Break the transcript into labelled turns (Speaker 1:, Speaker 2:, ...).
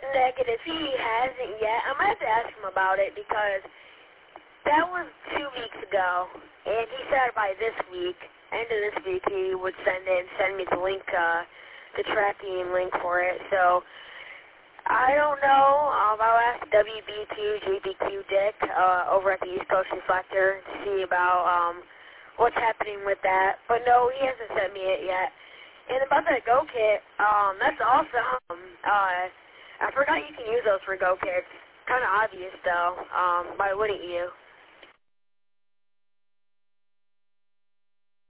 Speaker 1: Negative. He hasn't yet. I might have to ask him about it because that was 2 weeks ago, and he said by this week, end of this week, he would send me the link, the tracking link for it. So I don't know. I'll ask WB2 JBQ Dick over at the East Coast Reflector to see about what's happening with that. But no, he hasn't sent me it yet. And about that Go Kit, that's awesome. I forgot you can use those for Go Kits. Kind of obvious though. Why wouldn't you?